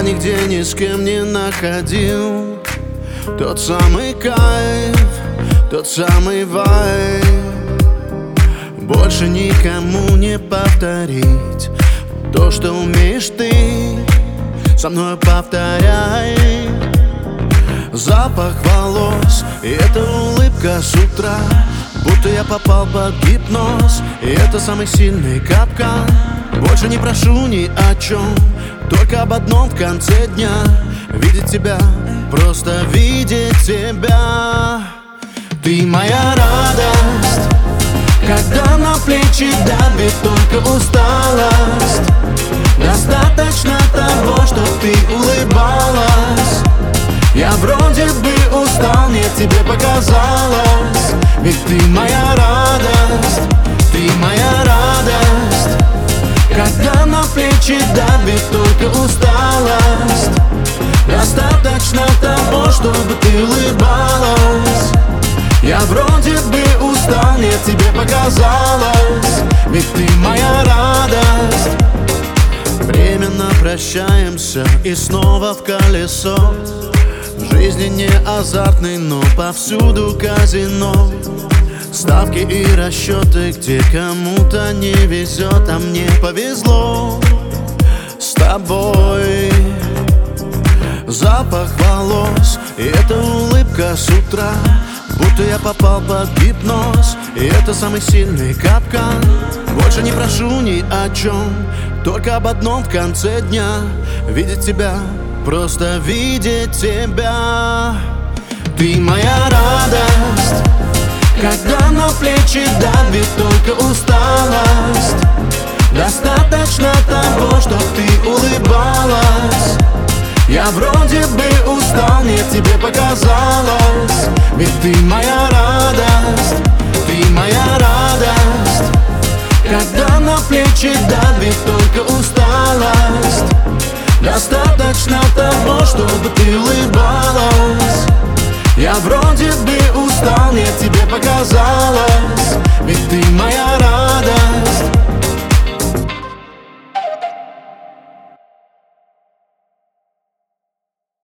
я нигде ни с кем не находил тот самый кайф, тот самый вайб. Больше никому не повторить то, что умеешь ты, со мной повторяй. Запах волос и эта улыбка с утра, будто я попал под гипноз, и это самый сильный капкан. Больше не прошу ни о чем, только об одном в конце дня: видеть тебя, просто видеть тебя. Ты моя радость, когда на плечи давит только усталость. Достаточно того, что ты улыбалась. Я вроде бы устал, мне тебе показалось. Ведь ты моя радость, ты моя радость. Когда на плечи давит только усталость. Достаточно того, чтобы ты улыбалась. Я вроде бы устал, мне тебе показалось. Ведь ты моя радость. Временно прощаемся и снова в колесо. В жизни не азартный, но повсюду казино. Ставки и расчеты, где кому-то не везет, а мне повезло с тобой. Запах волос и эта улыбка с утра, будто я попал под гипноз, и это самый сильный капкан. Больше не прошу ни о чем, только об одном в конце дня: видеть тебя, просто видеть тебя. Ты моя радость, когда на плечи давит только усталость. Достаточно того, что ты улыбалась. Я вроде бы устал, мне тебе показалось. Ведь ты моя радость, ты моя радость. Когда на плечи давит только усталость. Достаточно того, чтобы ты улыбалась. Я вроде бы устал, мне тебе показалось. Ведь ты моя радость.